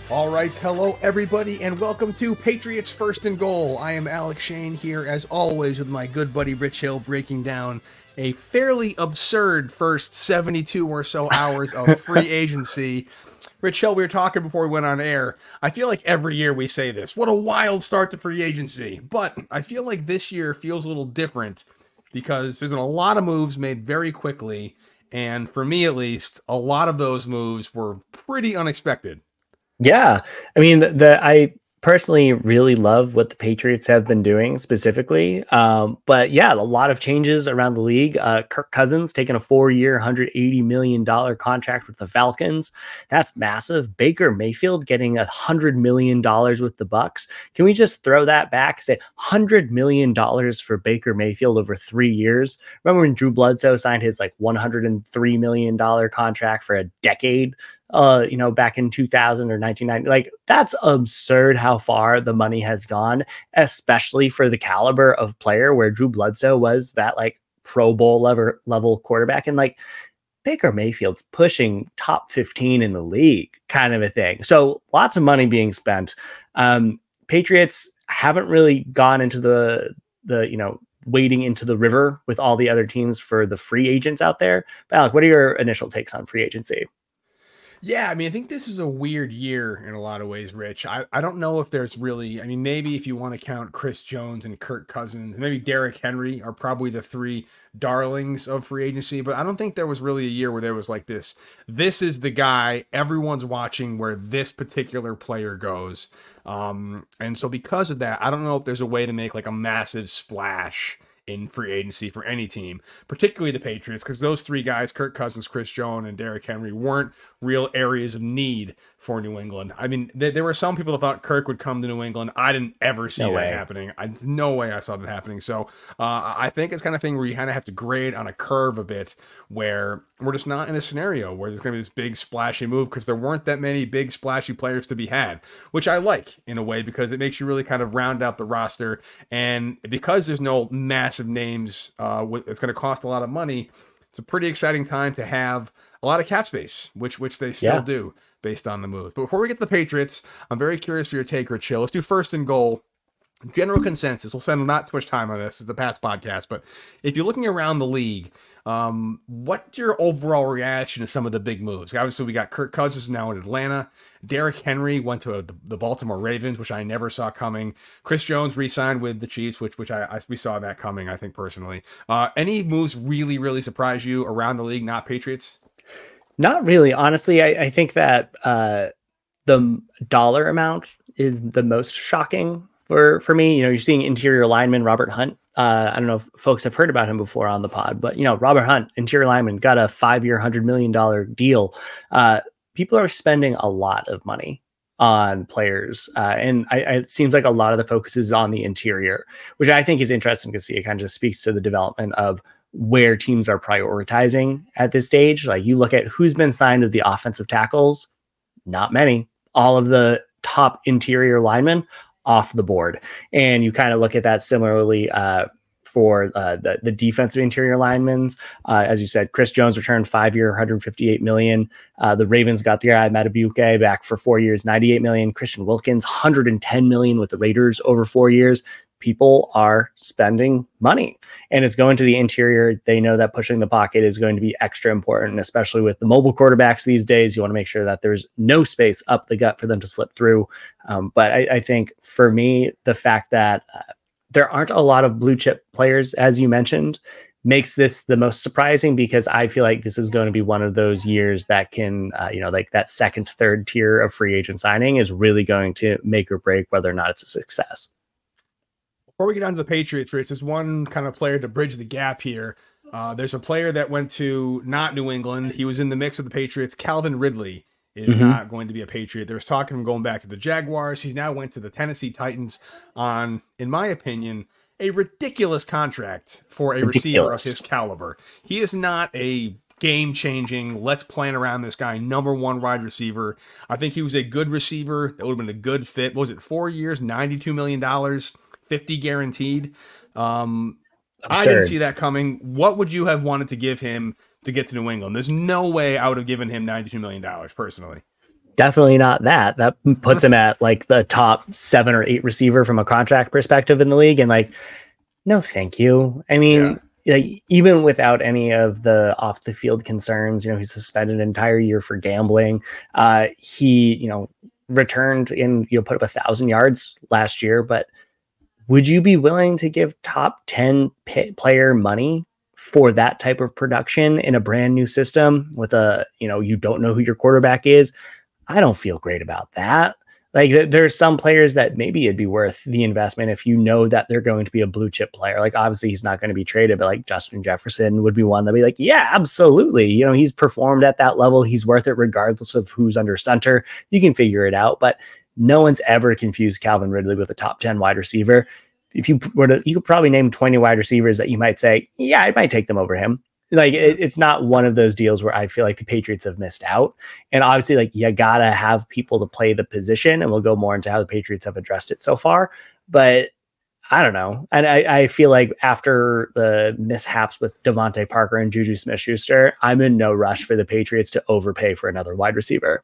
All right, hello everybody, and welcome to Patriots First and Goal. I am Alex Shane here, as always, with my good buddy Rich Hill, breaking down a fairly absurd first 72 or so hours of free agency. Rich Hill, we were talking before we went on air. I feel like every year we say this. What a wild start to free agency. But I feel like this year feels a little different because there's been a lot of moves made very quickly. And for me, at least, a lot of those moves were pretty unexpected. Yeah. I mean, I personally really love what the Patriots have been doing specifically. But yeah, a lot of changes around the league. Kirk Cousins taking a 4-year, $180 million contract with the Falcons. That's massive. Baker Mayfield getting $100 million with the Bucks. Can we just throw that back? Say $100 million for Baker Mayfield over 3 years. Remember when Drew Bledsoe signed his like $103 million contract for a decade? Back in 2000 or 1990, like that's absurd how far the money has gone, especially for the caliber of player where Drew Bledsoe was that like Pro Bowl level quarterback. And like Baker Mayfield's pushing top 15 in the league kind of a thing. So lots of money being spent. Patriots haven't really gone into the wading into the river with all the other teams for the free agents out there. But Alec, what are your initial takes on free agency? Yeah, I mean, I think this is a weird year in a lot of ways, Rich. I don't know if there's really, I mean, maybe if you want to count Chris Jones and Kirk Cousins, maybe Derrick Henry are probably the three darlings of free agency, but I don't think there was really a year where there was like this. This is the guy everyone's watching where this particular player goes. And so because of that, I don't know if there's a way to make like a massive splash in free agency for any team, particularly the Patriots, because those three guys, Kirk Cousins, Chris Jones, and Derrick Henry, weren't real areas of need for New England. I mean, there were some people that thought Kirk would come to New England. I didn't ever see that happening. No way I saw that happening. So I think it's kind of thing where you kind of have to grade on a curve a bit, where we're just not in a scenario where there's going to be this big splashy move, because there weren't that many big splashy players to be had, which I like in a way because it makes you really kind of round out the roster. And because there's no massive names, it's going to cost a lot of money. It's a pretty exciting time to have a lot of cap space, which they still do based on the move. But before we get to the Patriots, I'm very curious for your take, Rich Hill. Let's do first and goal. General consensus. We'll spend not too much time on this. This is the Pats podcast, but if you're looking around the league, what's your overall reaction to some of the big moves? Obviously, we got Kirk Cousins now in Atlanta. Derrick Henry went to the Baltimore Ravens, which I never saw coming. Chris Jones re-signed with the Chiefs, which we saw that coming, I think, personally. Any moves really, really surprise you around the league, not Patriots? Not really. Honestly, I think that the dollar amount is the most shocking for me. You know, you're seeing interior lineman Robert Hunt. I don't know if folks have heard about him before on the pod, but, Robert Hunt, interior lineman, got a 5-year, $100 million deal. People are spending a lot of money on players. And it seems like a lot of the focus is on the interior, which I think is interesting to see. It kind of just speaks to the development of where teams are prioritizing at this stage. Like you look at who's been signed of the offensive tackles, not many. All of the top interior linemen off the board. And you kind of look at that similarly for the defensive interior linemen. As you said, Chris Jones returned 5-year, $158 million. The Ravens got the guy Madubuike back for 4 years, $98 million. Christian Wilkins, $110 million with the Raiders over 4 years. People are spending money and it's going to the interior. They know that pushing the pocket is going to be extra important, especially with the mobile quarterbacks these days. You want to make sure that there's no space up the gut for them to slip through. But I think for me, the fact that there aren't a lot of blue chip players, as you mentioned, makes this the most surprising, because I feel like this is going to be one of those years that can, like that second, third tier of free agent signing is really going to make or break whether or not it's a success. Before we get on to the Patriots, Rich, there's one kind of player to bridge the gap here. There's a player that went to not New England. He was in the mix with the Patriots. Calvin Ridley is not going to be a Patriot. There was talk of him going back to the Jaguars. He's now went to the Tennessee Titans on, in my opinion, a ridiculous contract for a receiver of his caliber. He is not a game-changing, let's plan around this guy, number one wide receiver. I think he was a good receiver. That would have been a good fit. What was it, 4 years, $92 million? 50 guaranteed. I didn't see that coming. What would you have wanted to give him to get to New England? There's no way I would have given him $92 million personally. definitely not that. That puts him at like the top 7 or 8 receiver from a contract perspective in the league. And like, no, thank you. I mean, like, even without any of the off the field concerns, he's suspended an entire year for gambling. He, returned and, put up 1,000 yards last year, but would you be willing to give top 10 player money for that type of production in a brand new system with you don't know who your quarterback is? I don't feel great about that. Like, there's some players that maybe it'd be worth the investment if you know that they're going to be a blue chip player. Like, obviously he's not going to be traded, but like Justin Jefferson would be one that'd be like, yeah, absolutely. He's performed at that level. He's worth it regardless of who's under center. You can figure it out, but no one's ever confused Calvin Ridley with a top 10 wide receiver. If you were to, you could probably name 20 wide receivers that you might say, yeah, I might take them over him. Like, it's not one of those deals where I feel like the Patriots have missed out. And obviously, like, you gotta have people to play the position, and we'll go more into how the Patriots have addressed it so far. But I don't know. And I feel like after the mishaps with Devontae Parker and Juju Smith-Schuster, I'm in no rush for the Patriots to overpay for another wide receiver.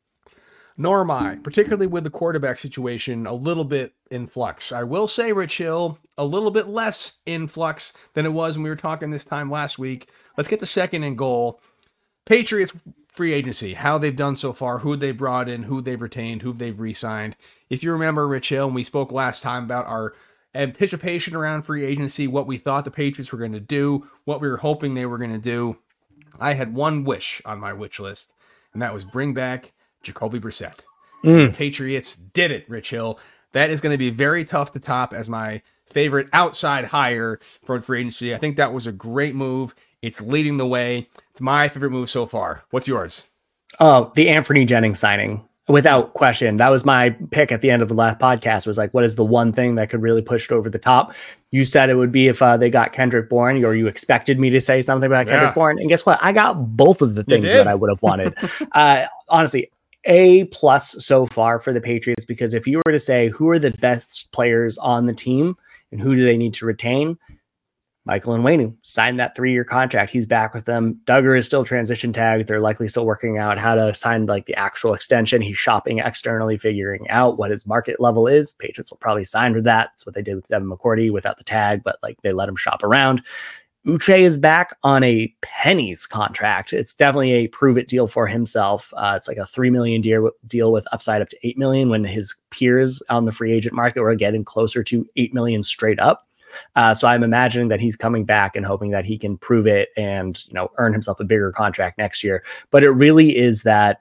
Nor am I, particularly with the quarterback situation a little bit in flux. I will say, Rich Hill, a little bit less in flux than it was when we were talking this time last week. Let's get the second and goal. Patriots free agency, how they've done so far, who they brought in, who they've retained, who they've re-signed. If you remember, Rich Hill, when we spoke last time about our anticipation around free agency, what we thought the Patriots were going to do, what we were hoping they were going to do, I had one wish on my wish list, and that was bring back Jacoby Brissett. The Patriots did it, Rich Hill. That is going to be very tough to top as my favorite outside hire for free agency. I think that was a great move. It's leading the way. It's my favorite move so far. What's yours? Oh, the Anthony Jennings signing. Without question. That was my pick at the end of the last podcast, was like, what is the one thing that could really push it over the top? You said it would be if they got Kendrick Bourne, or you expected me to say something about Kendrick Bourne. And guess what? I got both of the things that I would have wanted. Honestly, A+ so far for the Patriots, because if you were to say who are the best players on the team and who do they need to retain, Michael Onwenu signed that 3-year contract. He's back with them. Duggar is still transition tagged. They're likely still working out how to sign like the actual extension. He's shopping externally, figuring out what his market level is. Patriots will probably sign with that. That's what they did with Devin McCourty without the tag, but like they let him shop around. Uche is back on a pennies contract. It's definitely a prove it deal for himself. It's like a $3 million deal with upside up to $8 million, when his peers on the free agent market were getting closer to $8 million straight up. So I'm imagining that he's coming back and hoping that he can prove it and, earn himself a bigger contract next year. But it really is that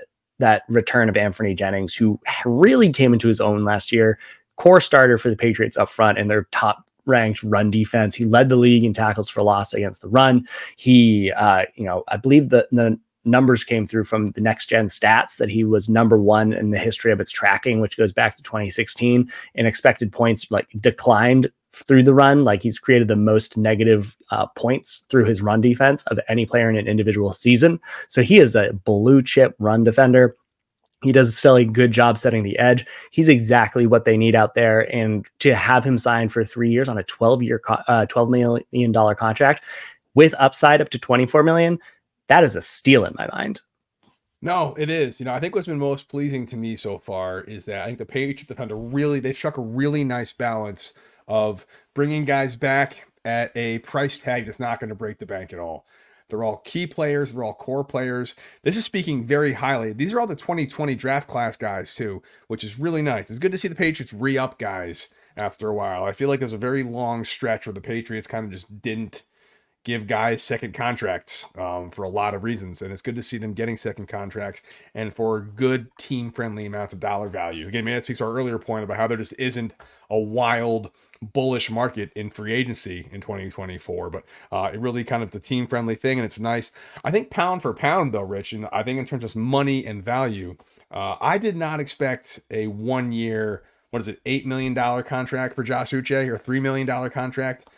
return of Anthony Jennings, who really came into his own last year, core starter for the Patriots up front in their top ranked run defense. He led the league in tackles for loss against the run. He, I believe the numbers came through from the Next Gen Stats that he was number 1 in the history of its tracking, which goes back to 2016, and expected points like declined through the run. Like, he's created the most negative points through his run defense of any player in an individual season. So he is a blue chip run defender. He does still a good job setting the edge. He's exactly what they need out there. And to have him signed for 3 years on a $12 million contract with upside up to $24 million, that is a steal in my mind. No, it is. I think what's been most pleasing to me so far is that I think the Patriots have found they've struck a really nice balance of bringing guys back at a price tag that's not going to break the bank at all. They're all key players. They're all core players. This is speaking very highly. These are all the 2020 draft class guys too, which is really nice. It's good to see the Patriots re-up guys after a while. I feel like there's a very long stretch where the Patriots kind of just didn't give guys second contracts for a lot of reasons. And it's good to see them getting second contracts and for good team-friendly amounts of dollar value. Again, that speaks to our earlier point about how there just isn't a wild, bullish market in free agency in 2024. But it really kind of the team-friendly thing, and it's nice. I think pound for pound, though, Rich, and I think in terms of money and value, I did not expect a 1-year, $8 million contract for Josh Uche, or a $3 million contract.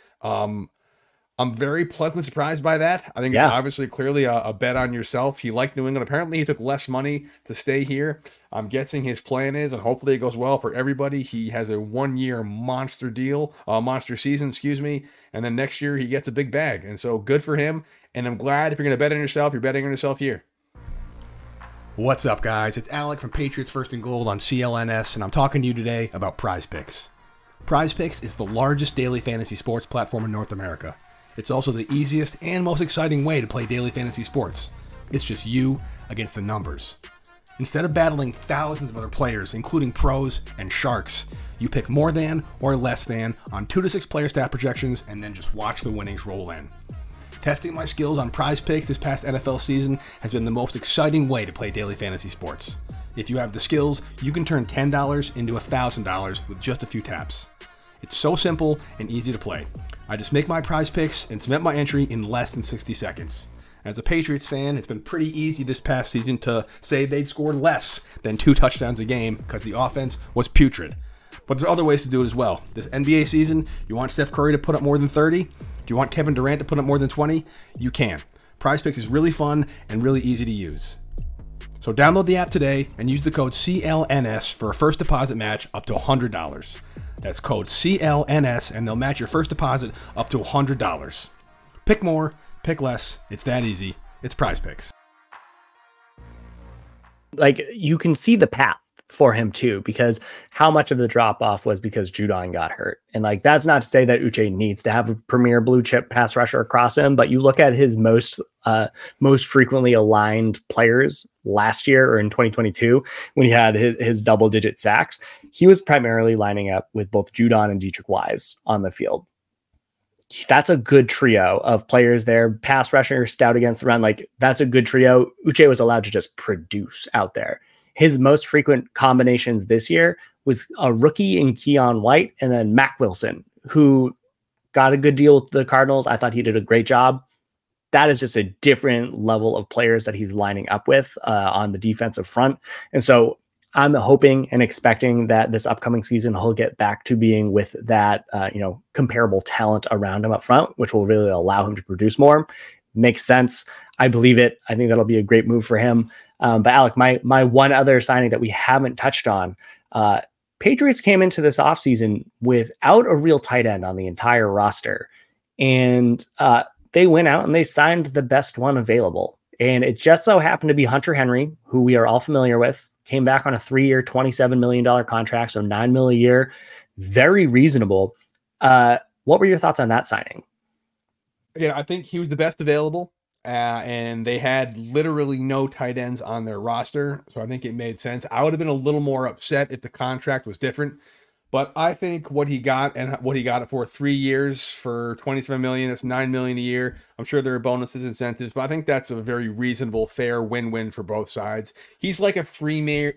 I'm very pleasantly surprised by that. I think it's obviously clearly a bet on yourself. He liked New England. Apparently, he took less money to stay here. I'm guessing his plan is, and hopefully it goes well for everybody, he has a 1-year monster season, and then next year he gets a big bag. And so good for him. And I'm glad if you're going to bet on yourself, you're betting on yourself here. What's up, guys? It's Alec from Patriots First and Gold on CLNS, and I'm talking to you today about Prize Picks. Prize Picks is the largest daily fantasy sports platform in North America. It's also the easiest and most exciting way to play daily fantasy sports. It's just you against the numbers. Instead of battling thousands of other players, including pros and sharks, you pick more than or less than on 2 to 6 player stat projections and then just watch the winnings roll in. Testing my skills on Prize Picks this past NFL season has been the most exciting way to play daily fantasy sports. If you have the skills, you can turn $10 into $1,000 with just a few taps. It's so simple and easy to play. I just make my Prize Picks and submit my entry in less than 60 seconds. As a Patriots fan, it's been pretty easy this past season to say they'd scored less than 2 touchdowns a game because the offense was putrid. But there's other ways to do it as well. This NBA season, you want Steph Curry to put up more than 30? Do you want Kevin Durant to put up more than 20? You can. Prize Picks is really fun and really easy to use. So download the app today and use the code CLNS for a first deposit match up to $100. That's code CLNS and they'll match your first deposit up to $100. Pick more, pick less. It's that easy. It's Prize Picks. Like, you can see the path for him too, because how much of the drop off was because Judon got hurt. And like, that's not to say that Uche needs to have a premier blue chip pass rusher across him, but you look at his most frequently aligned players last year or in 2022, when he had his double digit sacks, he was primarily lining up with both Judon and Dietrich Wise on the field. That's a good trio of players there. Pass rusher, stout against the run. Like, that's a good trio. Uche was allowed to just produce out there. His most frequent combinations this year was a rookie in Keon White and then Mac Wilson, who got a good deal with the Cardinals. I thought he did a great job. That is just a different level of players that he's lining up with on the defensive front. And so I'm hoping and expecting that this upcoming season, he'll get back to being with that, comparable talent around him up front, which will really allow him to produce more. Makes sense. I believe it. I think that'll be a great move for him. But Alec, my one other signing that we haven't touched on, Patriots came into this offseason without a real tight end on the entire roster. And they went out and they signed the best one available. And it just so happened to be Hunter Henry, who we are all familiar with, came back on a 3-year, $27 million contract, so $9 million a year. Very reasonable. What were your thoughts on that signing? Again, I think he was the best available. And they had literally no tight ends on their roster. So I think it made sense. I would have been a little more upset if the contract was different. But I think what he got and what he got it for 3 years for $27 million, that's $9 million a year. I'm sure there are bonuses, incentives, but I think that's a very reasonable, fair win-win for both sides. He's like a 3-year,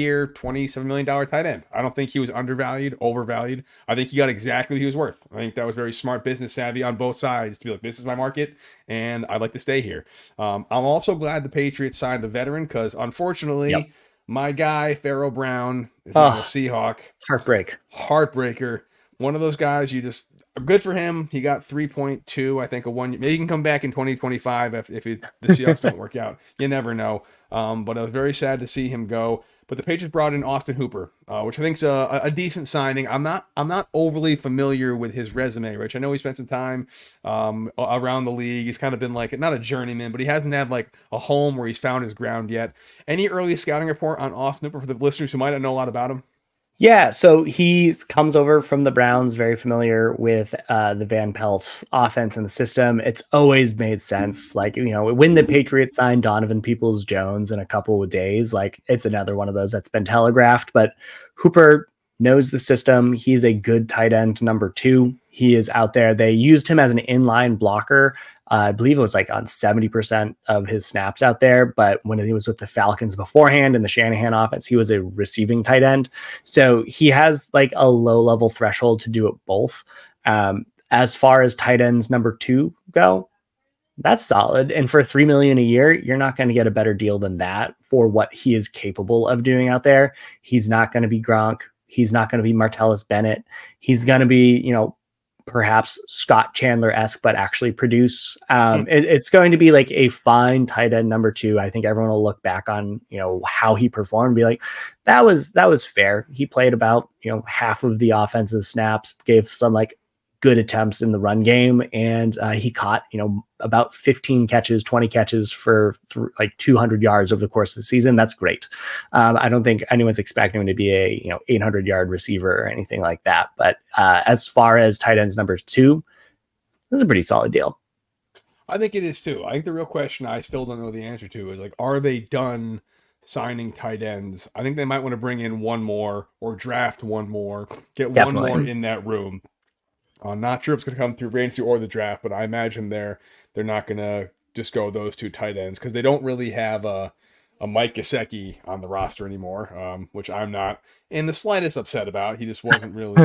$27 million tight end. I don't think he was undervalued, overvalued. I think he got exactly what he was worth. I think that was very smart business savvy on both sides to be like, this is my market and I'd like to stay here. I'm also glad the Patriots signed a veteran because unfortunately, my guy, Pharaoh Brown, is not a Seahawk. Heartbreaker. One of those guys you just, good for him. He got 3.2, I think, a 1 year. Maybe he can come back in 2025 if the Seahawks don't work out. You never know. But I was very sad to see him go. But the Patriots brought in Austin Hooper, which I think is a decent signing. I'm not overly familiar with his resume, Rich. I know he spent some time around the league. He's kind of been like, not a journeyman, but he hasn't had like a home where he's found his ground yet. Any early scouting report on Austin Hooper for the listeners who might not know a lot about him? Yeah, so he comes over from the Browns, very familiar with the Van Pelt offense and the system. It's always made sense. Like, when the Patriots signed Donovan Peoples-Jones in a couple of days, like, it's another one of those that's been telegraphed. But Hooper knows the system. He's a good tight end number 2. He is out there. They used him as an inline blocker. I believe it was like on 70% of his snaps out there. But when he was with the Falcons beforehand in the Shanahan offense, he was a receiving tight end. So he has like a low level threshold to do it both. As far as tight ends number 2 go, that's solid. And for $3 million a year, you're not going to get a better deal than that for what he is capable of doing out there. He's not going to be Gronk. He's not going to be Martellus Bennett. He's going to be, perhaps Scott Chandler-esque, but actually produce. It's going to be like a fine tight end number 2. I think everyone will look back on, how he performed and be like, that was fair. He played about, half of the offensive snaps, gave some like good attempts in the run game. And he caught, about 15 catches, 20 catches for like 200 yards over the course of the season. That's great. I don't think anyone's expecting him to be a 800-yard receiver or anything like that. But as far as tight ends number 2, this is a pretty solid deal. I think it is too. I think the real question I still don't know the answer to is like, are they done signing tight ends? I think they might want to bring in one more or draft one more, get Definitely. one more in that room. I'm not sure if it's going to come through agency or the draft, but I imagine they're not going to just go those 2 tight ends because they don't really have a Mike Gesicki on the roster anymore, which I'm not in the slightest upset about. He just wasn't really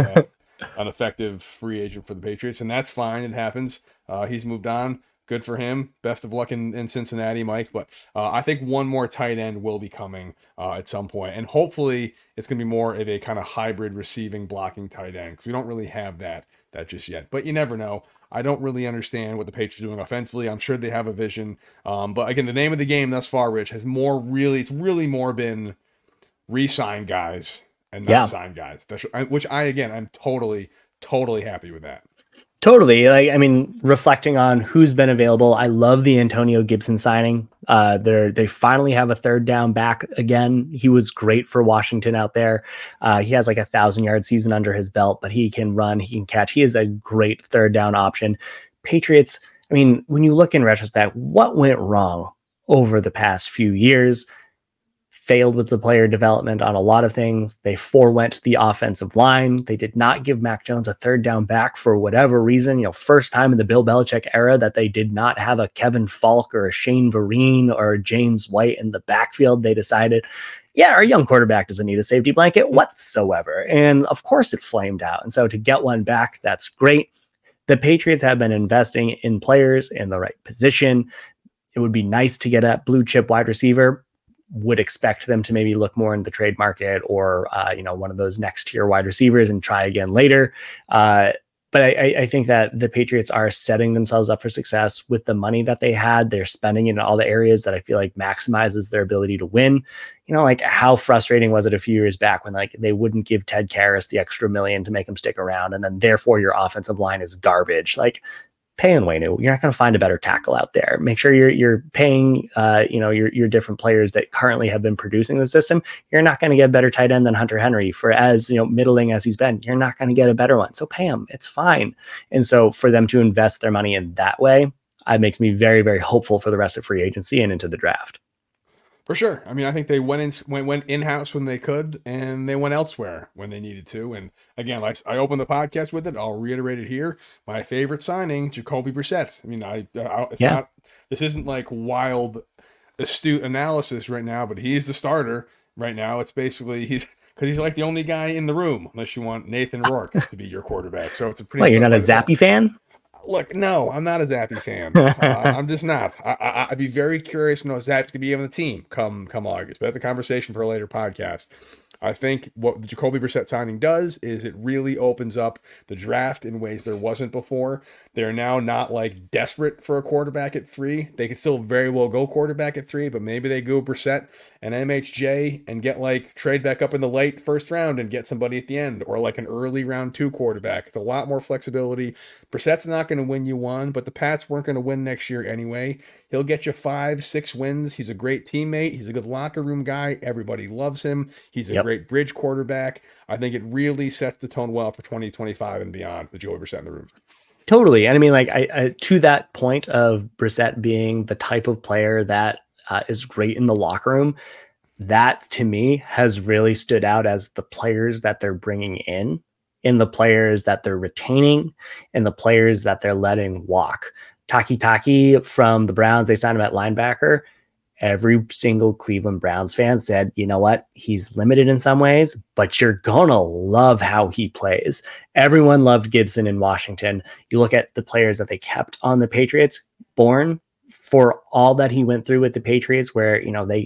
an effective free agent for the Patriots, and that's fine. It happens. He's moved on. Good for him. Best of luck in Cincinnati, Mike. But I think one more tight end will be coming at some point. And hopefully it's going to be more of a kind of hybrid receiving blocking tight end because we don't really have that just yet. But you never know. I don't really understand what the Patriots are doing offensively. I'm sure they have a vision. But again, the name of the game thus far, Rich, has it's really more been re-sign guys and not sign guys. Which I'm totally happy with that. Totally. Reflecting on who's been available, I love the Antonio Gibson signing. They finally have a third down back again. He was great for Washington out there. He has like 1,000-yard season under his belt, but he can run, he can catch. He is a great third down option. Patriots, when you look in retrospect, what went wrong over the past few years? Failed with the player development on a lot of things. They forewent the offensive line. They did not give Mac Jones a third down back for whatever reason. First time in the Bill Belichick era that they did not have a Kevin Falk or a Shane Vereen or a James White in the backfield. They decided, our young quarterback doesn't need a safety blanket whatsoever. And of course it flamed out. And so to get one back, that's great. The Patriots have been investing in players in the right position. It would be nice to get a blue chip wide receiver. Would expect them to maybe look more in the trade market or, one of those next tier wide receivers and try again later. But I think that the Patriots are setting themselves up for success with the money that they had. They're spending in all the areas that I feel like maximizes their ability to win. How frustrating was it a few years back when they wouldn't give Ted Karras the extra $1 million to make him stick around. And then therefore your offensive line is garbage. Pay Onwenu. You're not going to find a better tackle out there. Make sure you're paying, your different players that currently have been producing the system. You're not going to get a better tight end than Hunter Henry for as middling as he's been. You're not going to get a better one. So pay him. It's fine. And so for them to invest their money in that way, it makes me very, very hopeful for the rest of free agency and into the draft. For sure. I think they went in-house when they could, and they went elsewhere when they needed to. And again, like I opened the podcast with it, I'll reiterate it here. My favorite signing, Jacoby Brissett. Not. This isn't like wild, astute analysis right now, but he's the starter right now. It's basically because he's like the only guy in the room, unless you want Nathan Rourke to be your quarterback. So it's a pretty. Wait, you're not a Zappy fan? Look, no, I'm not a Zappy fan. I'm just not. I'd be very curious to know if Zapp's going to be on the team come August. But that's a conversation for a later podcast. I think what the Jacoby Brissett signing does is it really opens up the draft in ways there wasn't before. They're now not desperate for a quarterback at 3. They could still very well go quarterback at 3, but maybe they go Brissett and MHJ and get trade back up in the late first round and get somebody at the end, or an early round 2 quarterback. It's a lot more flexibility. Brissett's not going to win you one, but the Pats weren't going to win next year anyway. He'll get you 5-6 wins. He's a great teammate. He's a good locker room guy. Everybody loves him. He's a great bridge quarterback. I think it really sets the tone well for 2025 and beyond with Jacoby Brissett in the room. Totally. And I to that point of Brissett being the type of player that is great in the locker room, that to me has really stood out as the players that they're bringing in the players that they're retaining, and the players that they're letting walk. Taki from the Browns, they signed him at linebacker. Every single Cleveland Browns fan said, you know what? He's limited in some ways, but you're going to love how he plays. Everyone loved Gibson in Washington. You look at the players that they kept on the Patriots, Bourne, for all that he went through with the Patriots, where,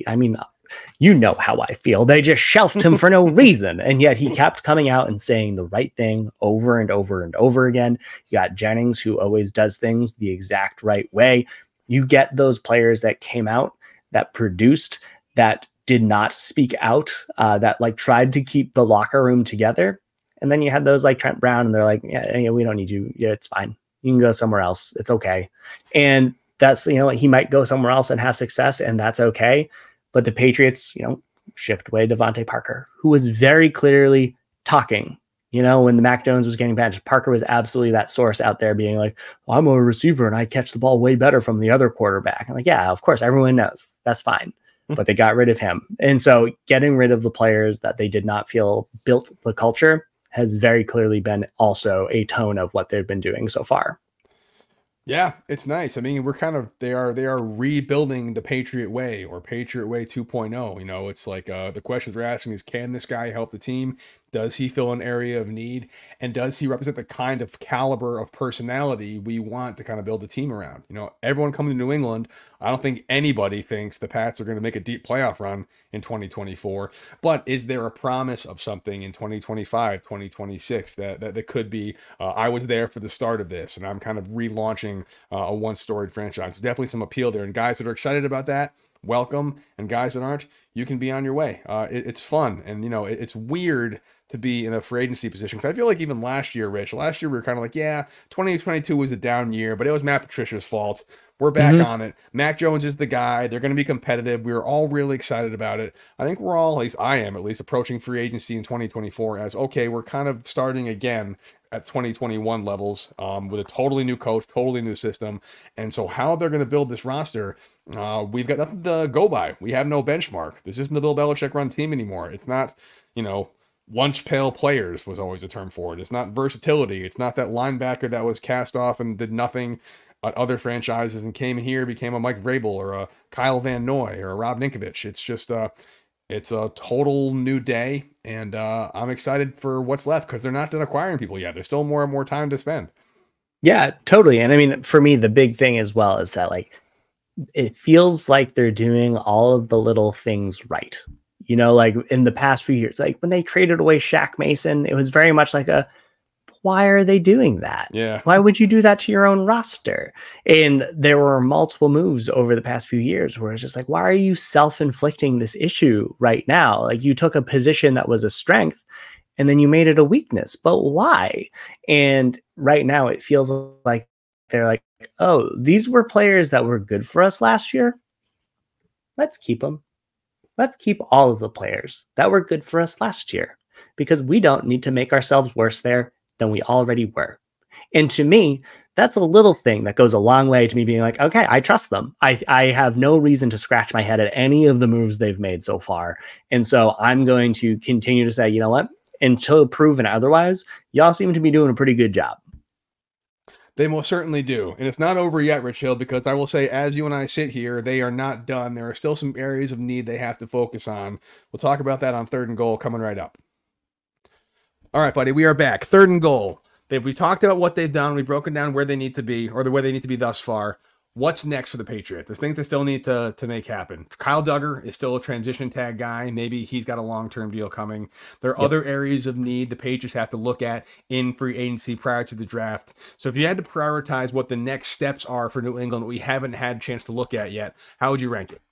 you know how I feel. They just shelved him for no reason. And yet he kept coming out and saying the right thing over and over and over again. You got Jennings, who always does things the exact right way. You get those players that came out, that produced, that did not speak out, that tried to keep the locker room together. And then you had those like Trent Brown, and they're like, yeah, we don't need you. Yeah, it's fine. You can go somewhere else. It's okay. And that's, he might go somewhere else and have success, and that's okay. But the Patriots, shipped away Devontae Parker, who was very clearly talking. When the Mac Jones was getting benched, Parker was absolutely that source out there being like, well, I'm a receiver and I catch the ball way better from the other quarterback. I'm like, yeah, of course, everyone knows. That's fine. But they got rid of him. And so getting rid of the players that they did not feel built the culture has very clearly been also a tone of what they've been doing so far. Yeah, it's nice. I mean, they are rebuilding the Patriot way, or Patriot way 2.0. It's like the questions we're asking is, can this guy help the team? Does he fill an area of need? And does he represent the kind of caliber of personality we want to kind of build a team around? Everyone coming to New England, I don't think anybody thinks the Pats are going to make a deep playoff run in 2024. But is there a promise of something in 2025, 2026 that could be, I was there for the start of this, and I'm kind of relaunching a once-storied franchise? There's definitely some appeal there. And guys that are excited about that, welcome. And guys that aren't, you can be on your way. It's fun. And, it's weird to be in a free agency position, because I feel like even last year, Rich, we were kind of like, yeah, 2022 was a down year, but it was Matt Patricia's fault. We're back on it. Mac Jones is the guy. They're going to be competitive. We were all really excited about it. I think we're all, at least I am, approaching free agency in 2024 as, okay, we're kind of starting again at 2021 levels with a totally new coach, totally new system. And so how they're going to build this roster, we've got nothing to go by. We have no benchmark. This isn't the Bill Belichick run team anymore. It's not, lunch pail players was always a term for it. It's not versatility. It's not that linebacker that was cast off and did nothing at other franchises and came in here, became a Mike Vrabel or a Kyle Van Noy or a Rob Ninkovich. It's just it's a total new day, and I'm excited for what's left, because they're not done acquiring people yet. There's still more and more time to spend. Yeah, totally. And I mean, for me, the big thing as well is that it feels like they're doing all of the little things right. Like in the past few years, like when they traded away Shaq Mason, it was very much like why are they doing that? Yeah. Why would you do that to your own roster? And there were multiple moves over the past few years where it's just like, why are you self-inflicting this issue right now? Like, you took a position that was a strength and then you made it a weakness, but why? And right now it feels like they're like, oh, these were players that were good for us last year. Let's keep them. Let's keep all of the players that were good for us last year, because we don't need to make ourselves worse there than we already were. And to me, that's a little thing that goes a long way to me being like, okay, I trust them. I have no reason to scratch my head at any of the moves they've made so far. And so I'm going to continue to say, you know what, until proven otherwise, y'all seem to be doing a pretty good job. They most certainly do. And it's not over yet, Rich Hill, because I will say, as you and I sit here, they are not done. There are still some areas of need they have to focus on. We'll talk about that on Third and Goal coming right up. All right, buddy, we are back. Third and Goal. We talked about what they've done. We've broken down where they need to be, or the way they need to be thus far. What's next for the Patriots? There's things they still need to make happen. Kyle Duggar is still a transition tag guy. Maybe he's got a long-term deal coming. There are other areas of need the Patriots have to look at in free agency prior to the draft. So if you had to prioritize what the next steps are for New England that we haven't had a chance to look at yet, how would you rank it?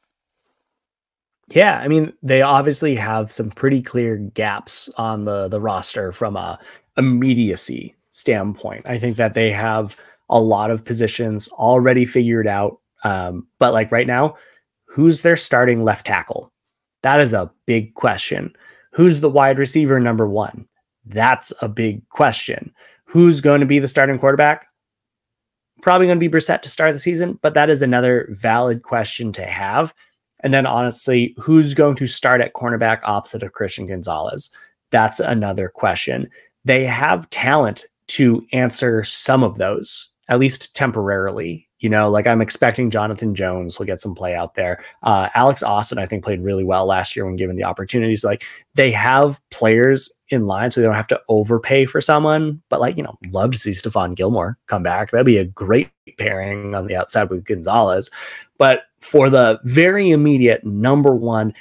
Yeah, I mean, they obviously have some pretty clear gaps on the roster from a immediacy standpoint. I think that they have a lot of positions already figured out. But like right now, who's their starting left tackle? That is a big question. Who's the wide receiver number one? That's a big question. Who's going to be the starting quarterback? Probably going to be Brissett to start the season, but that is another valid question to have. And then honestly, who's going to start at cornerback opposite of Christian Gonzalez? That's another question. They have talent to answer some of those, at least temporarily. Like I'm expecting Jonathan Jones will get some play out there. Alex Austin, I think, played really well last year when given the opportunities. Like, they have players in line, so they don't have to overpay for someone. But love to see Stephon Gilmore come back. That'd be a great pairing on the outside with Gonzalez. But for the very immediate number one,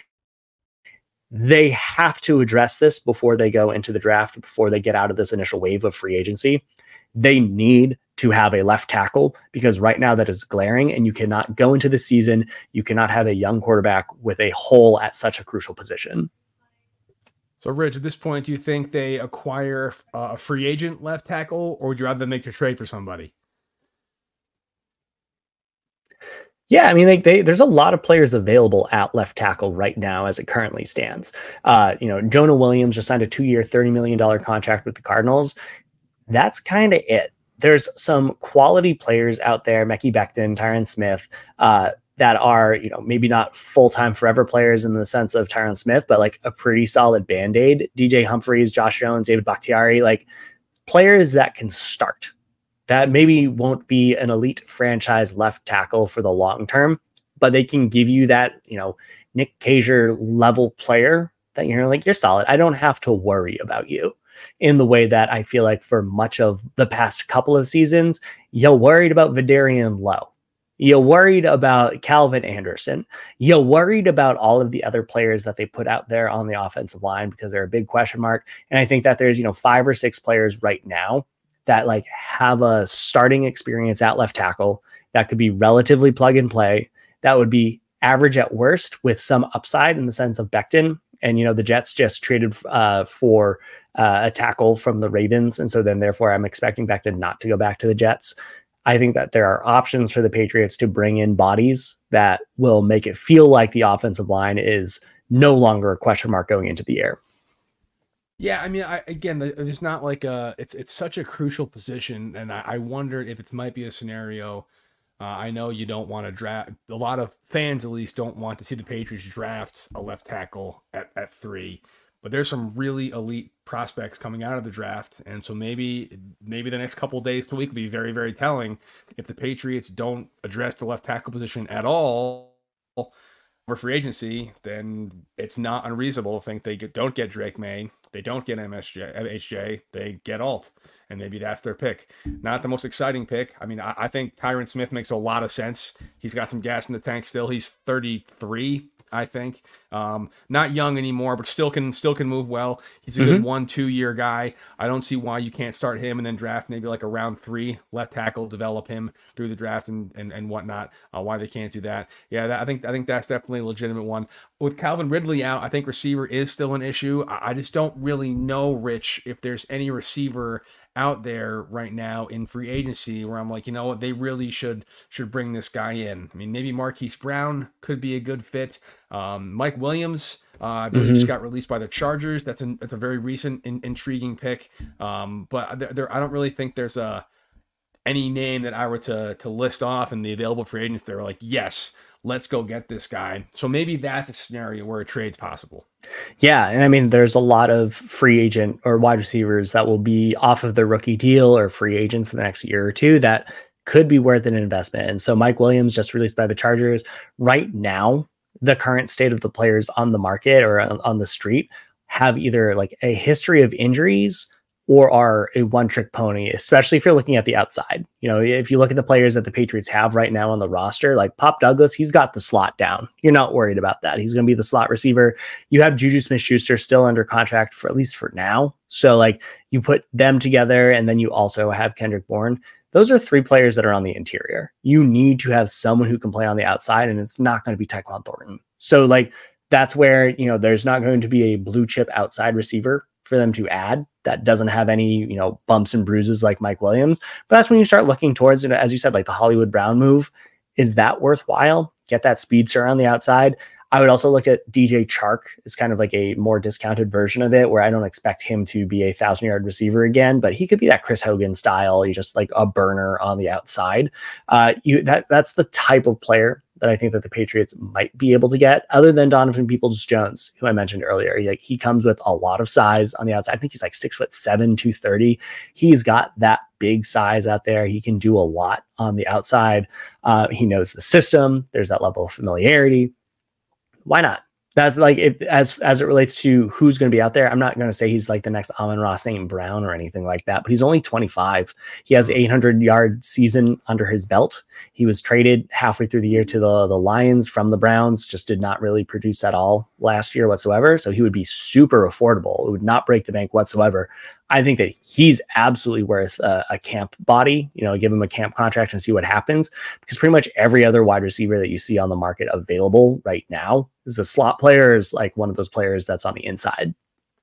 they have to address this before they go into the draft, before they get out of this initial wave of free agency. They need to have a left tackle, because right now that is glaring, and you cannot go into the season. You cannot have a young quarterback with a hole at such a crucial position. So, Rich, at this point, do you think they acquire a free agent left tackle, or would you rather them make a trade for somebody? Yeah, I mean, there's a lot of players available at left tackle right now as it currently stands. Jonah Williams just signed a 2-year, $30 million contract with the Cardinals. That's kind of it. There's some quality players out there, Mekhi Becton, Tyron Smith, that are, maybe not full-time forever players in the sense of Tyron Smith, but like a pretty solid band-aid. DJ Humphries, Josh Jones, David Bakhtiari, like players that can start. That maybe won't be an elite franchise left tackle for the long term, but they can give you that, Nick Cager level player that you're like, you're solid. I don't have to worry about you in the way that I feel like for much of the past couple of seasons, you're worried about Vidarian Lowe. You're worried about Calvin Anderson. You're worried about all of the other players that they put out there on the offensive line because they're a big question mark. And I think that there's, 5 or 6 players right now that like have a starting experience at left tackle that could be relatively plug and play. That would be average at worst with some upside in the sense of Becton. And, the Jets just traded for a tackle from the Ravens. And so then therefore I'm expecting Becton not to go back to the Jets. I think that there are options for the Patriots to bring in bodies that will make it feel like the offensive line is no longer a question mark going into the year. Yeah, I mean, there's not like it's such a crucial position, and I wondered if it might be a scenario. I know you don't want to draft. A lot of fans, at least, don't want to see the Patriots draft a left tackle at 3. But there's some really elite prospects coming out of the draft, and so maybe the next couple days to week will be very, very telling if the Patriots don't address the left tackle position at all for free agency. Then it's not unreasonable to think don't get Drake May, they don't get HJ, they get Alt, and maybe that's their pick. Not the most exciting pick. I mean, I think Tyron Smith makes a lot of sense. He's got some gas in the tank still. He's 33, I think. Not young anymore, but still can move well. He's a good 1-2 year guy. I don't see why you can't start him and then draft maybe like a round 3 left tackle, develop him through the draft and whatnot. Why they can't do that? Yeah, I think that's definitely a legitimate one. With Calvin Ridley out, I think receiver is still an issue. I just don't really know, Rich, if there's any receiver out there right now in free agency where I'm like, you know what, they really should bring this guy in. I mean, maybe Marquise Brown could be a good fit. Mike Williams, I believe just got released by the Chargers. That's a very recent intriguing pick. But I don't really think there's any name that I were to list off in the available free agents. They're like, yes, let's go get this guy. So maybe that's a scenario where a trade's possible. Yeah. And I mean, there's a lot of free agent or wide receivers that will be off of their rookie deal or free agents in the next year or two that could be worth an investment. And so Mike Williams just released by the Chargers. Right now, the current state of the players on the market or on the street have either like a history of injuries or are a one-trick pony, especially if you're looking at the outside. If you look at the players that the Patriots have right now on the roster, like Pop Douglas, he's got the slot down. You're not worried about that. He's going to be the slot receiver. You have Juju Smith-Schuster still under contract for at least for now. So like you put them together and then you also have Kendrick Bourne. Those are 3 players that are on the interior. You need to have someone who can play on the outside, and it's not going to be Tyquan Thornton. So like that's where, there's not going to be a blue chip outside receiver for them to add that doesn't have any, bumps and bruises like Mike Williams. But that's when you start looking towards, as you said, like the Hollywood Brown move. Is that worthwhile? Get that speedster on the outside. I would also look at DJ Chark as kind of like a more discounted version of it, where I don't expect him to be a 1,000-yard receiver again, but he could be that Chris Hogan style. You just like a burner on the outside. That's the type of player that I think that the Patriots might be able to get, other than Donovan Peoples-Jones, who I mentioned earlier. He comes with a lot of size on the outside. I think he's like 6'7", 230. He's got that big size out there. He can do a lot on the outside. He knows the system. There's that level of familiarity. Why not? That's like as it relates to who's going to be out there. I'm not going to say he's like the next Amon-Ra St. Brown or anything like that, but he's only 25. He has an 800-yard season under his belt. He was traded halfway through the year to the Lions from the Browns, just did not really produce at all last year whatsoever. So he would be super affordable. It would not break the bank whatsoever. I think that he's absolutely worth a camp body, give him a camp contract and see what happens, because pretty much every other wide receiver that you see on the market available right now is a slot player, is like one of those players that's on the inside.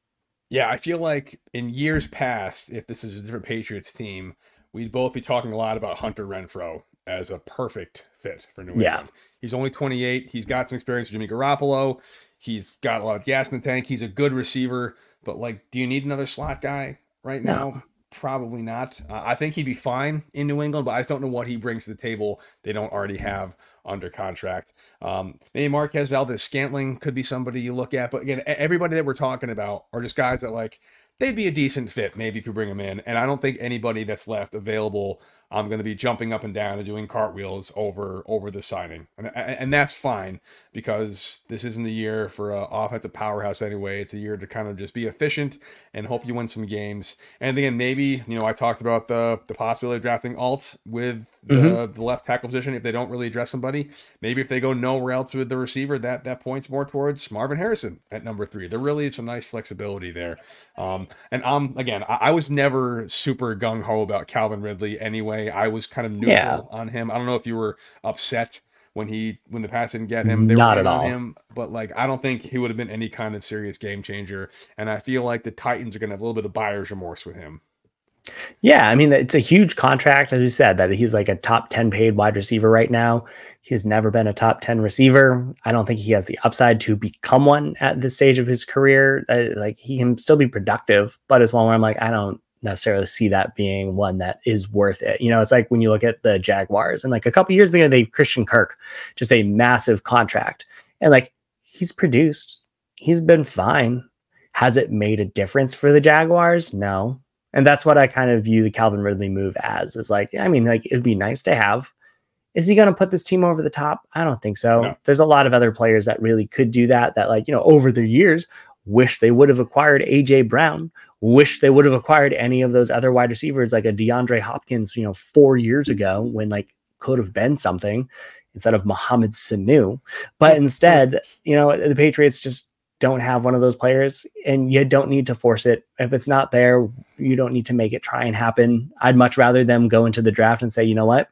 Yeah, I feel like in years past, if this is a different Patriots team, we'd both be talking a lot about Hunter Renfro as a perfect fit for New Yeah. England. He's only 28. He's got some experience with Jimmy Garoppolo. He's got a lot of gas in the tank. He's a good receiver, but like, do you need another slot guy right No. now? Probably not. I think he'd be fine in New England, but I just don't know what he brings to the table they don't already have under contract. Maybe Marquez Valdez Scantling could be somebody you look at, but again, everybody that we're talking about are just guys that like they'd be a decent fit maybe if you bring them in, and I don't think anybody that's left available. I'm going to be jumping up and down and doing cartwheels over the signing, and that's fine because this isn't the year for an offensive powerhouse anyway. It's a year to kind of just be efficient and hope you win some games. And again, maybe I talked about the possibility of drafting Alt with Hmm. the left tackle position if they don't really address somebody. Maybe if they go nowhere else with the receiver, that points more towards Marvin Harrison at number 3. There really is some nice flexibility there. And again, I was never super gung ho about Calvin Ridley anyway. I was kind of Yeah. neutral on him. I don't know if you were upset when the Pats didn't get him. They were Not at in on all. him, but like I don't think he would have been any kind of serious game changer. And I feel like the Titans are going to have a little bit of buyer's remorse with him. Yeah, I mean, it's a huge contract, as you said, that he's like a top 10 paid wide receiver right now. He's never been a top 10 receiver. I don't think he has the upside to become one at this stage of his career. Like he can still be productive, but it's one where I'm like, I don't necessarily see that being one that is worth it. It's like when you look at the Jaguars and like a couple years ago, they Christian Kirk, just a massive contract. And like he's produced, he's been fine. Has it made a difference for the Jaguars? No. And that's what I kind of view the Calvin Ridley move as is like, I mean, like it'd be nice to have. Is he going to put this team over the top? I don't think so. No. There's a lot of other players that really could do that, like, over the years, wish they would have acquired AJ Brown, wish they would have acquired any of those other wide receivers like a DeAndre Hopkins, 4 years ago when like could have been something instead of Mohamed Sanu. But instead, the Patriots just don't have one of those players and you don't need to force it. If it's not there, you don't need to make it try and happen. I'd much rather them go into the draft and say, you know what?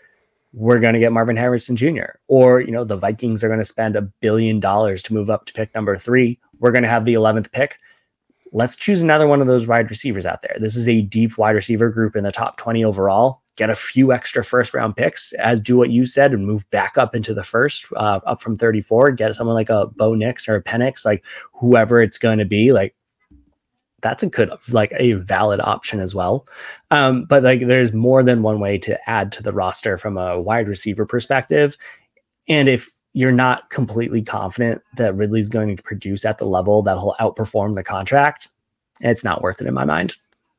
We're going to get Marvin Harrison Jr. Or, the Vikings are going to spend $1 billion to move up to pick number 3. We're going to have the 11th pick. Let's choose another one of those wide receivers out there. This is a deep wide receiver group in the top 20 overall. Get a few extra first round picks, as do what you said, and move back up into the first, up from 34. Get someone like a Bo Nix or a Penix, like whoever it's going to be. Like that's a good, like a valid option as well. But like there's more than one way to add to the roster from a wide receiver perspective. And if you're not completely confident that Ridley's going to produce at the level that he'll outperform the contract, it's not worth it in my mind.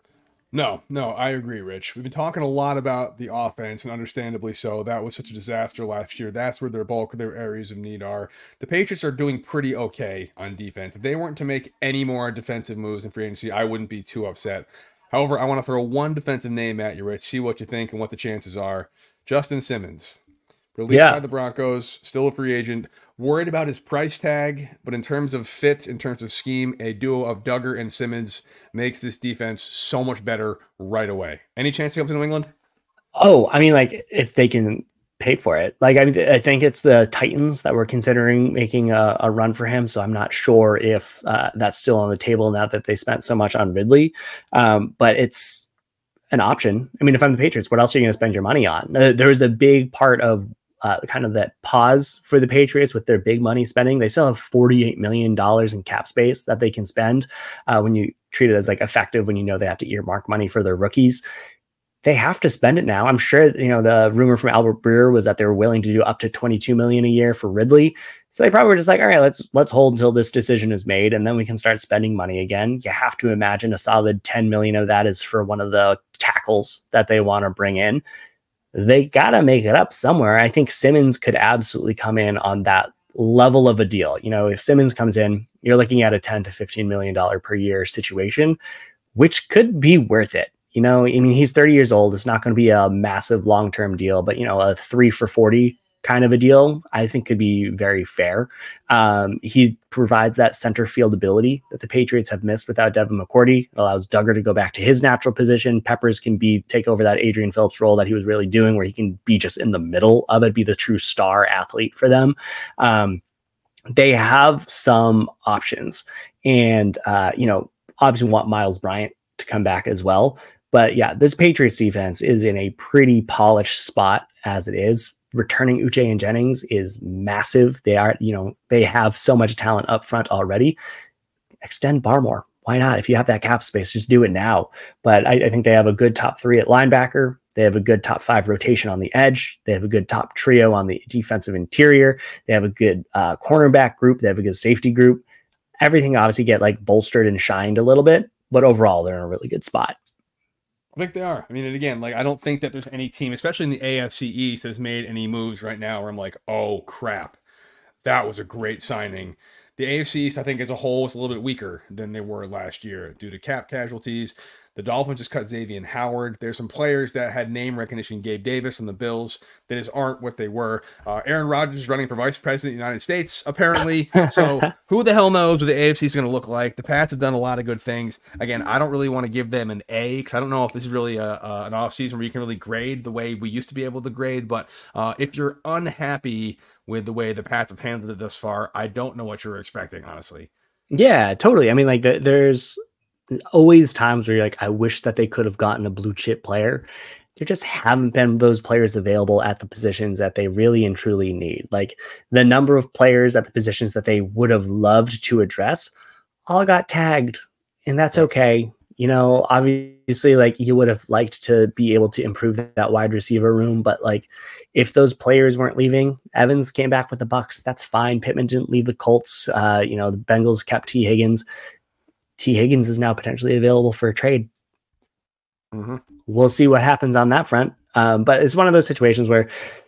No, I agree, Rich. We've been talking a lot about the offense, and understandably so. That was such a disaster last year. That's where their bulk of their areas of need are. The Patriots are doing pretty okay on defense. If they weren't to make any more defensive moves in free agency, I wouldn't be too upset. However, I want to throw one defensive name at you, Rich, see what you think and what the chances are. Justin Simmons, released by Yeah. the Broncos, still a free agent. Worried about his price tag, but in terms of fit, in terms of scheme, a duo of Duggar and Simmons makes this defense so much better right away. Any chance he comes to New England? Oh, I mean, like if they can pay for it. Like I think it's the Titans that were considering making a run for him. So I'm not sure if that's still on the table now that they spent so much on Ridley. But it's an option. I mean, if I'm the Patriots, what else are you going to spend your money on? There was a big part of kind of that pause for the Patriots with their big money spending. They still have $48 million in cap space that they can spend when you treat it as like effective, when they have to earmark money for their rookies. They have to spend it now. I'm sure, the rumor from Albert Breer was that they were willing to do up to 22 million a year for Ridley. So they probably were just like, all right, let's hold until this decision is made and then we can start spending money again. You have to imagine a solid 10 million of that is for one of the tackles that they want to bring in. They got to make it up somewhere. I think Simmons could absolutely come in on that level of a deal. If Simmons comes in, you're looking at a 10 to $15 million per year situation, which could be worth it. I mean, he's 30 years old. It's not going to be a massive long-term deal, but, a 3 for 40 kind of a deal, I think could be very fair. He provides that center field ability that the Patriots have missed without Devin McCourty. It allows Duggar to go back to his natural position. Peppers can take over that Adrian Phillips role that he was really doing, where he can be just in the middle of it, be the true star athlete for them. They have some options, and obviously want Miles Bryant to come back as well. But yeah, this Patriots defense is in a pretty polished spot as it is. Returning Uche and Jennings is massive. They are, they have so much talent up front already. Extend Barmore. Why not? If you have that cap space, just do it now. But I think they have a good top 3 at linebacker. They have a good top 5 rotation on the edge. They have a good top trio on the defensive interior. They have a good cornerback group. They have a good safety group. Everything obviously get like bolstered and shined a little bit, but overall they're in a really good spot. I think they are. I mean, and again, like I don't think that there's any team, especially in the AFC East, that's made any moves right now where I'm like, oh crap, that was a great signing. The AFC East, I think, as a whole, is a little bit weaker than they were last year due to cap casualties. The Dolphins just cut Xavier Howard. There's some players that had name recognition. Gabe Davis from the Bills that just aren't what they were. Aaron Rodgers is running for vice president of the United States, apparently. So who the hell knows what the AFC is going to look like? The Pats have done a lot of good things. Again, I don't really want to give them an A because I don't know if this is really an offseason where you can really grade the way we used to be able to grade. But if you're unhappy with the way the Pats have handled it thus far, I don't know what you're expecting, honestly. Yeah, totally. I mean, like there's always times where you're like, I wish that they could have gotten a blue chip player. There just haven't been those players available at the positions that they really and truly need. Like the number of players at the positions that they would have loved to address all got tagged, and that's okay. Obviously, like you would have liked to be able to improve that wide receiver room, but like if those players weren't leaving, Evans came back with the Bucks. That's fine. Pittman didn't leave the Colts. The Bengals kept T. Higgins. T. Higgins is now potentially available for a trade. Mm-hmm. We'll see what happens on that front. But it's one of those situations where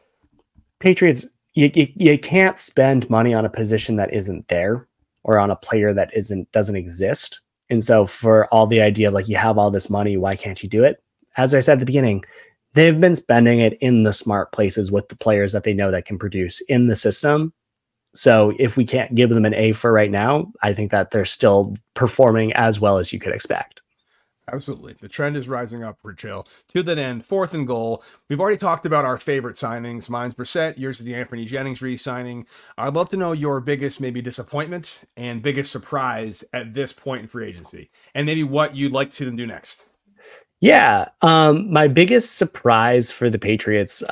Patriots, you can't spend money on a position that isn't there or on a player that doesn't exist. And so for all the idea of like, you have all this money, why can't you do it? As I said at the beginning, they've been spending it in the smart places with the players that they know that can produce in the system. So if we can't give them an A for right now, I think that they're still performing as well as you could expect. Absolutely. The trend is rising upward, Chill. To that end, 4th and goal. We've already talked about our favorite signings. Mine's Brissett, yours is the Anthony Jennings re-signing. I'd love to know your biggest maybe disappointment and biggest surprise at this point in free agency, and maybe what you'd like to see them do next. Yeah. My biggest surprise for the Patriots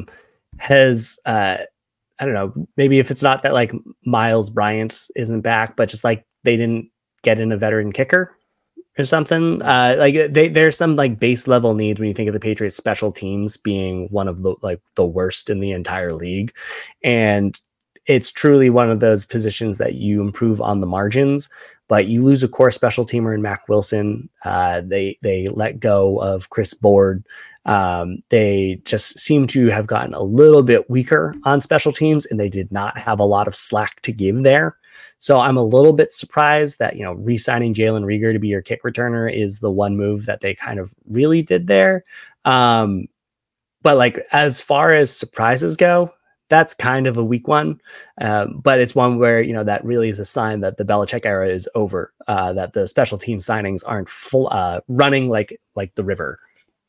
has I don't know, maybe if it's not that like Miles Bryant isn't back, but just like they didn't get in a veteran kicker or something. There's some like base level needs when you think of the Patriots special teams being one of the worst in the entire league. And it's truly one of those positions that you improve on the margins, but you lose a core special teamer in Mack Wilson. They let go of Chris Board. They just seem to have gotten a little bit weaker on special teams, and they did not have a lot of slack to give there. So I'm a little bit surprised that, re-signing Jalen Reagor to be your kick returner is the one move that they kind of really did there. But like, as far as surprises go, that's kind of a weak one. But it's one where, that really is a sign that the Belichick era is over, that the special team signings aren't full, running like the river.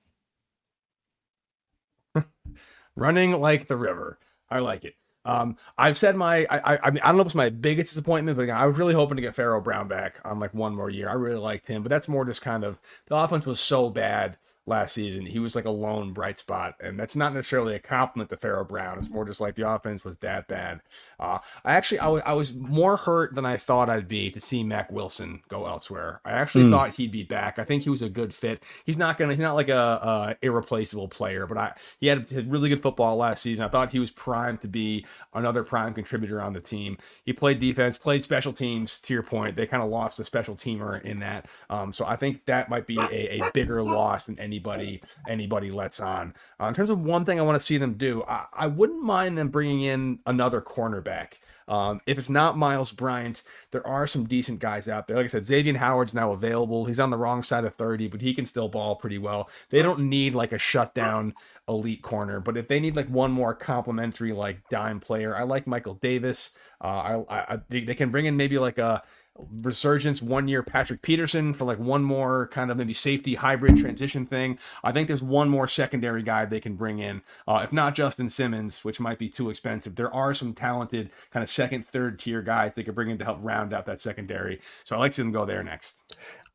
Running like the river. I like it. I've said I mean, I don't know if it's my biggest disappointment, but again, I was really hoping to get Pharaoh Brown back on like one more year. I really liked him, but that's more just kind of the offense was so bad last season. He was like a lone bright spot, and that's not necessarily a compliment to Pharaoh Brown. It's more just like the offense was that bad. I was more hurt than I thought I'd be to see Mack Wilson go elsewhere. I actually thought he'd be back. I think he was a good fit. He's not like a irreplaceable player, but he had really good football last season. I thought he was primed to be another prime contributor on the team. He played defense, played special teams. To your point, they kind of lost a special teamer in that. So I think that might be a bigger loss than anybody lets on. In terms of one thing I want to see them do, I wouldn't mind them bringing in another cornerback. If it's not Miles Bryant, there are some decent guys out there. Like I said, Xavier Howard's now available. He's on the wrong side of 30, but he can still ball pretty well. They don't need like a shutdown elite corner, but if they need like one more complimentary like dime player, I like Michael Davis. They can bring in maybe like a resurgence 1 year Patrick Peterson for like one more kind of maybe safety hybrid transition thing. I think there's one more secondary guy they can bring in. If not Justin Simmons, which might be too expensive, there are some talented kind of second, third tier guys they could bring in to help round out that secondary. So I like to see them go there next.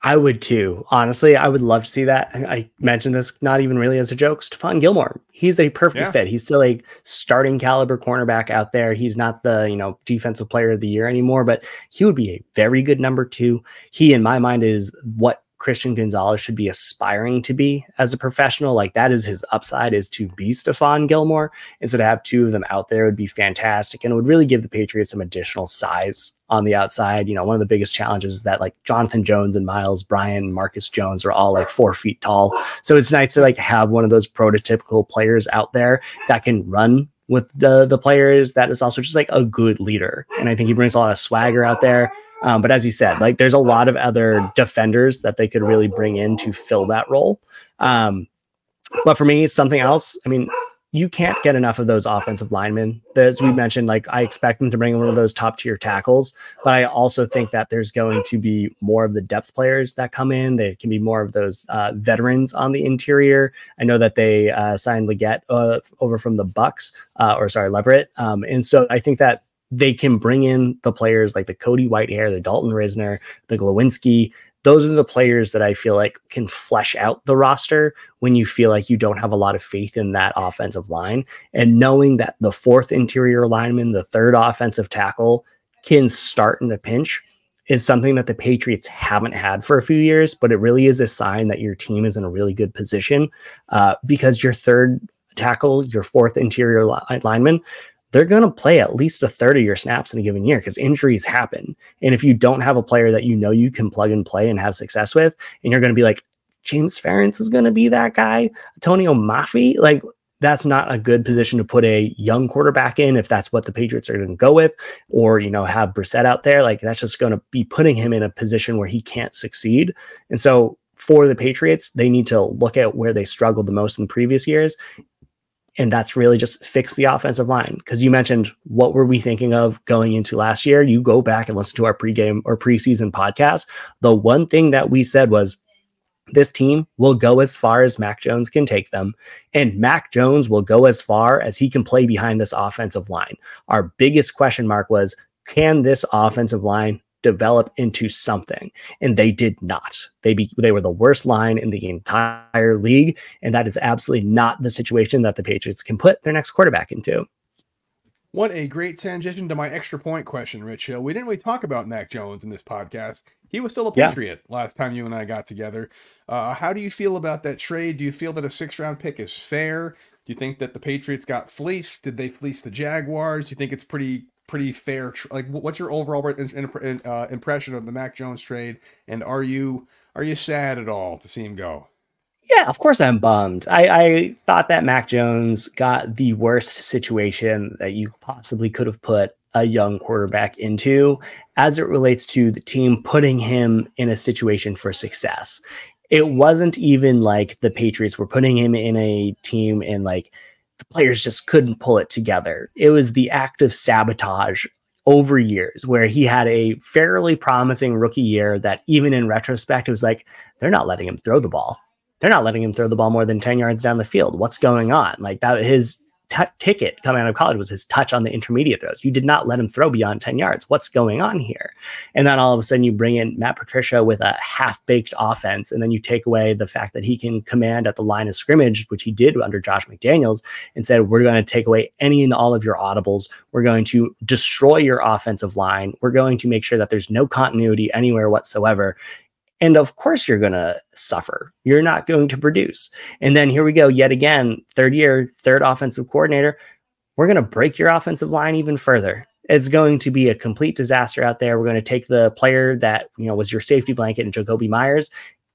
I would too. Honestly, I would love to see that. I mentioned this not even really as a joke. Stephon Gilmore, he's a perfect fit. He's still a starting caliber cornerback out there. He's not the, defensive player of the year anymore, but he would be a very good number two. He, in my mind, is what Christian Gonzalez should be aspiring to be as a professional. Like, that is his upside, is to be Stephon Gilmore. And so to have two of them out there would be fantastic. And it would really give the Patriots some additional size on the outside. One of the biggest challenges is that like Jonathan Jones and Miles Bryant and Marcus Jones are all like 4 feet tall. So it's nice to like have one of those prototypical players out there that can run with the players, that is also just like a good leader. And I think he brings a lot of swagger out there. But as you said, like there's a lot of other defenders that they could really bring in to fill that role. But for me, something else, I mean, you can't get enough of those offensive linemen. As we mentioned, like I expect them to bring in one of those top tier tackles, but I also think that there's going to be more of the depth players that come in. There can be more of those veterans on the interior. I know that they signed Leggett over from the Bucks, Leverett. And so I think that they can bring in the players like the Cody Whitehair, the Dalton Risner, the Glowinski. Those are the players that I feel like can flesh out the roster when you feel like you don't have a lot of faith in that offensive line. And knowing that the fourth interior lineman, the third offensive tackle can start in a pinch is something that the Patriots haven't had for a few years, but it really is a sign that your team is in a really good position because your third tackle, your fourth interior lineman, they're going to play at least a third of your snaps in a given year because injuries happen. And if you don't have a player that you can plug and play and have success with, and you're going to be like, James Ferentz is going to be that guy, Antonio Mafi, like that's not a good position to put a young quarterback in if that's what the Patriots are going to go with, or, have Brissett out there. Like that's just going to be putting him in a position where he can't succeed. And so for the Patriots, they need to look at where they struggled the most in previous years. And that's really just fix the offensive line. Because you mentioned what were we thinking of going into last year? You go back and listen to our pregame or preseason podcast. The one thing that we said was this team will go as far as Mac Jones can take them. And Mac Jones will go as far as he can play behind this offensive line. Our biggest question mark was, can this offensive line develop into something? And they did not. They were the worst line in the entire league, and that is absolutely not the situation that the Patriots can put their next quarterback into. What a great transition to my extra point question, Rich. We didn't really talk about Mac Jones in this podcast. He was still a Patriot last time you and I got together. How do you feel about that trade? Do you feel that a 6th-round pick is fair? Do you think that the Patriots got fleeced? Did they fleece the Jaguars? Do you think it's pretty fair? Like, what's your overall impression of the Mac Jones trade? And are you sad at all to see him go? Yeah, of course I'm bummed. I thought that Mac Jones got the worst situation that you possibly could have put a young quarterback into as it relates to the team putting him in a situation for success. It wasn't even like the Patriots were putting him in a team and like the players just couldn't pull it together. It was the act of sabotage over years where he had a fairly promising rookie year that even in retrospect, it was like, they're not letting him throw the ball. They're not letting him throw the ball more than 10 yards down the field. What's going on? Like that, his ticket coming out of college was his touch on the intermediate throws. You did not let him throw beyond 10 yards. What's going on here? And then all of a sudden you bring in Matt Patricia with a half-baked offense, and then you take away the fact that he can command at the line of scrimmage, which he did under Josh McDaniels, and said, we're going to take away any and all of your audibles. We're going to destroy your offensive line. We're going to make sure that there's no continuity anywhere whatsoever. And of course you're going to suffer. You're not going to produce. And then here we go yet again, third year, third offensive coordinator. We're going to break your offensive line even further. It's going to be a complete disaster out there. We're going to take the player that, was your safety blanket in Jakobi Meyers,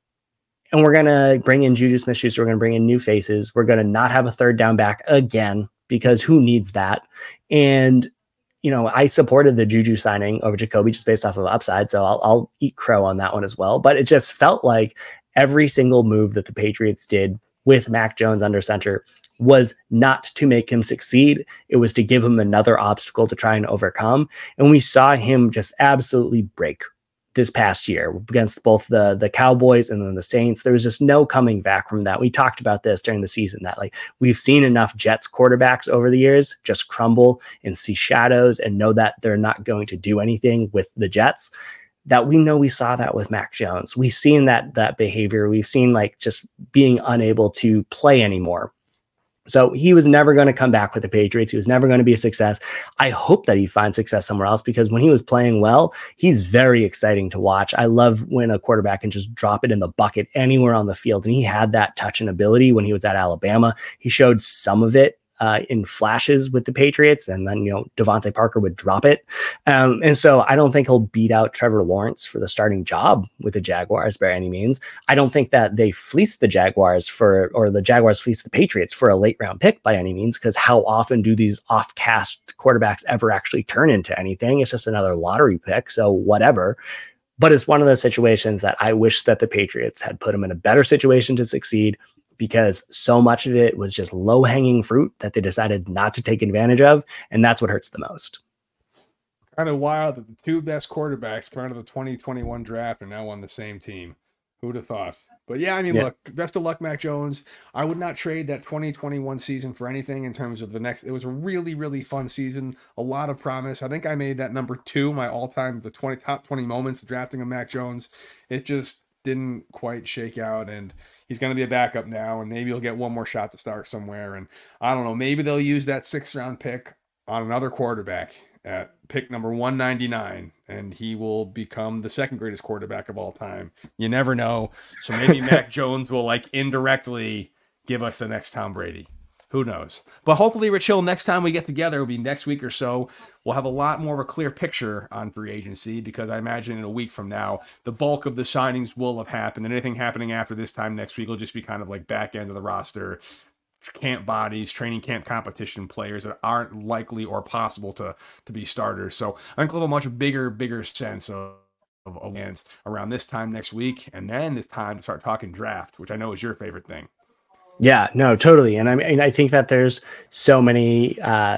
and we're going to bring in Juju Smith-Schuster. We're going to bring in new faces. We're going to not have a third down back again because who needs that? And I supported the Juju signing over Jakobi just based off of upside. So I'll eat crow on that one as well. But it just felt like every single move that the Patriots did with Mac Jones under center was not to make him succeed. It was to give him another obstacle to try and overcome. And we saw him just absolutely break this past year against both the Cowboys and then the Saints. There was just no coming back from that. We talked about this during the season that like we've seen enough Jets quarterbacks over the years just crumble and see shadows and know that they're not going to do anything with the Jets. that we know we saw that with Mac Jones. We've seen that behavior. We've seen like just being unable to play anymore. So he was never going to come back with the Patriots. He was never going to be a success. I hope that he finds success somewhere else, because when he was playing well, he's very exciting to watch. I love when a quarterback can just drop it in the bucket anywhere on the field. And he had that touch and ability when he was at Alabama. He showed some of it in flashes with the Patriots, and then, Devontae Parker would drop it. And so I don't think he'll beat out Trevor Lawrence for the starting job with the Jaguars by any means. I don't think that they fleeced the Jaguars or the Jaguars fleeced the Patriots for a late round pick by any means, because how often do these off-cast quarterbacks ever actually turn into anything? It's just another lottery pick, so whatever. But it's one of those situations that I wish that the Patriots had put him in a better situation to succeed, because so much of it was just low-hanging fruit that they decided not to take advantage of, and that's what hurts the most. Kind of wild that the two best quarterbacks coming out of the 2021 draft are now on the same team. Who'd have thought? But yeah, I mean, look, best of luck, Mac Jones. I would not trade that 2021 season for anything in terms of the next. It was a really, really fun season. A lot of promise. I think I made that number 2, my all-time, the top 20 moments drafting of Mac Jones. It just didn't quite shake out, and he's going to be a backup now, and maybe he'll get one more shot to start somewhere. And I don't know, maybe they'll use that 6th round pick on another quarterback at pick number 199, and he will become the second greatest quarterback of all time. You never know. So maybe Mac Jones will like indirectly give us the next Tom Brady. Who knows? But hopefully, Rich Hill, next time we get together, it'll be next week or so, we'll have a lot more of a clear picture on free agency, because I imagine in a week from now, the bulk of the signings will have happened, and anything happening after this time next week will just be kind of like back end of the roster, camp bodies, training camp competition players that aren't likely or possible to be starters. So I think we'll have a much bigger sense of lands around this time next week, and then it's time to start talking draft, which I know is your favorite thing. Yeah, no, totally. And I mean, I think that there's so many,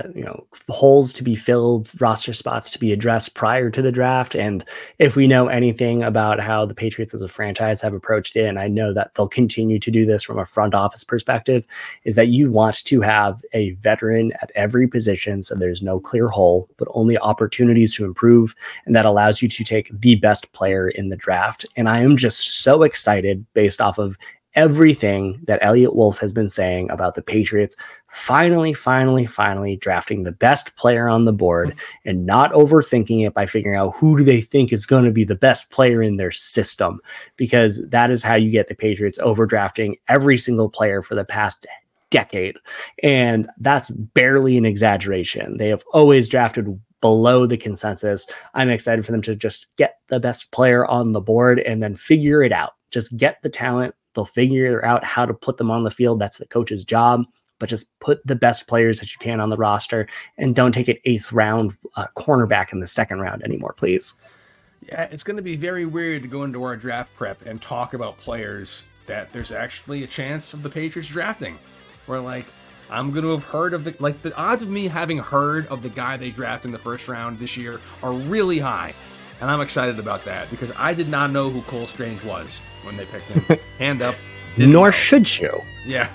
holes to be filled, roster spots to be addressed prior to the draft. And if we know anything about how the Patriots as a franchise have approached it, and I know that they'll continue to do this from a front office perspective, is that you want to have a veteran at every position. So there's no clear hole, but only opportunities to improve. And that allows you to take the best player in the draft. And I am just so excited based off of everything that Elliot Wolf has been saying about the Patriots finally drafting the best player on the board and not overthinking it by figuring out who do they think is going to be the best player in their system, because that is how you get the Patriots overdrafting every single player for the past decade. And that's barely an exaggeration. They have always drafted below the consensus. I'm excited for them to just get the best player on the board and then figure it out. Just get the talent. They'll figure out how to put them on the field. That's the coach's job. But just put the best players that you can on the roster, and don't take an 8th round cornerback in the 2nd round anymore, please. Yeah, it's going to be very weird to go into our draft prep and talk about players that there's actually a chance of the Patriots drafting. Where like, I'm going to have heard of the odds of me having heard of the guy they drafted in the 1st round this year are really high. And I'm excited about that, because I did not know who Cole Strange was when they picked him. Hand up. Nor should you. Yeah.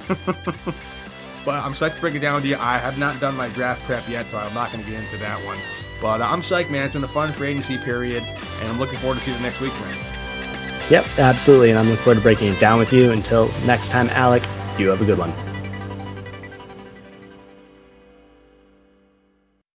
But I'm psyched to break it down with you. I have not done my draft prep yet, so I'm not going to get into that one. But I'm psyched, man. It's been a fun free agency period, and I'm looking forward to see the next week brings. Yep, absolutely. And I'm looking forward to breaking it down with you. Until next time, Alec, you have a good one.